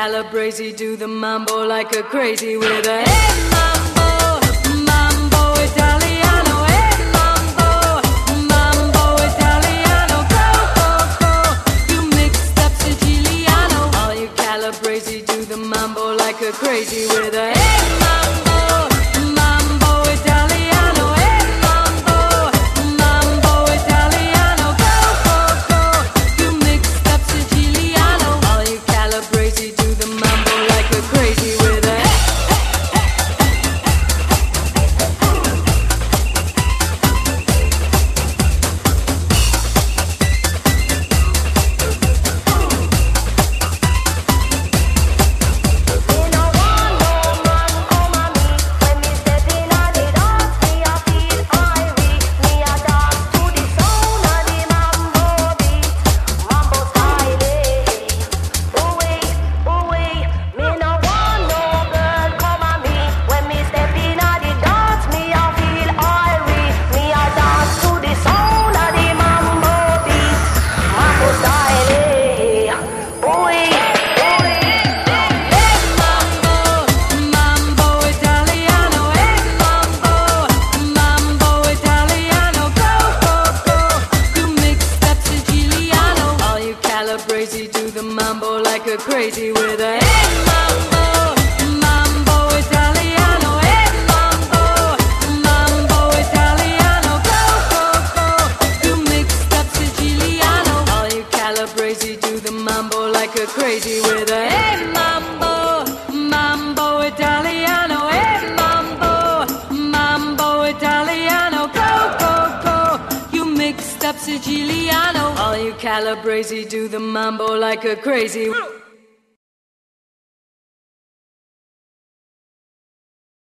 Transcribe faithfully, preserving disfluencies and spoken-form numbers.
Calabrese do the mambo like a crazy with a hey mambo, mambo Italiano, hey mambo, mambo Italiano, go, go, go. You mixed up Siciliano. All you Calabrese do the mambo like a crazy with a hey mambo, mambo Italiano, hey mambo, mambo Italiano, go, go, go. You mixed up Siciliano. All you Calabrese do the mambo like a crazy with a Calabrese do the mambo like a crazy with a hey mambo, mambo Italiano, hey mambo, mambo Italiano, go, go, go. You mixed up Siciliano. All you Calabrese do the mambo like a crazy with a hey mambo, mambo Italiano, hey mambo, mambo Italiano, go, go, go. You mixed up Siciliano. All you Calabrese do the mambo like a crazy